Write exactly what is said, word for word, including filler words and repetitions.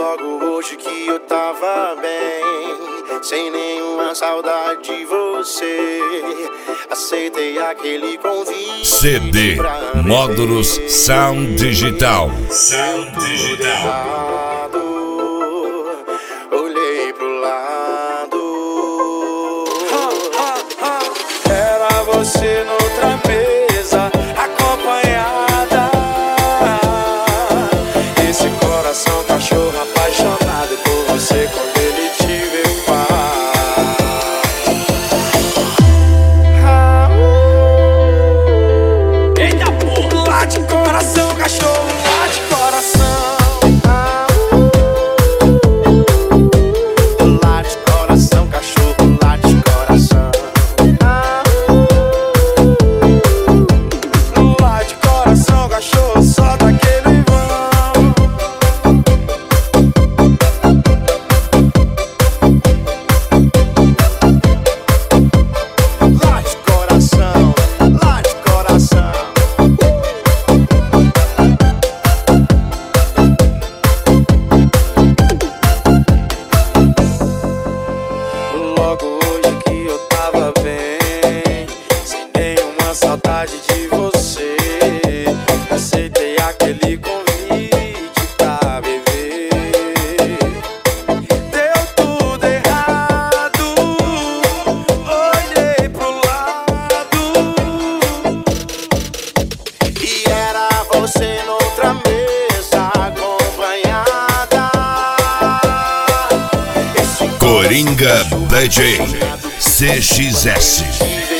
Logo hoje que eu tava bem, sem nenhuma saudade de você, aceitei aquele convite. C D Módulos Sound Digital. Sound Digital. Olhei pro lado, era você noutra mesa, acompanhada. Esse coração cachorro apaixonado por você quando ele te vê paz. Ah, uh, Eita porra! Lá de coração, cachorro, lá de coração. Ah, uh, lá de coração, cachorro, lá de coração. Ah, uh, lá de coração, cachorro, só daquele vão. Lá de coração, lá de coração. Logo hoje que eu tava bem, sem nenhuma saudade de você, aceitei aquele convite pra beber. Deu tudo errado, olhei pro lado e era você noutra mesa, acompanhada. Esse Coringa D J C X S.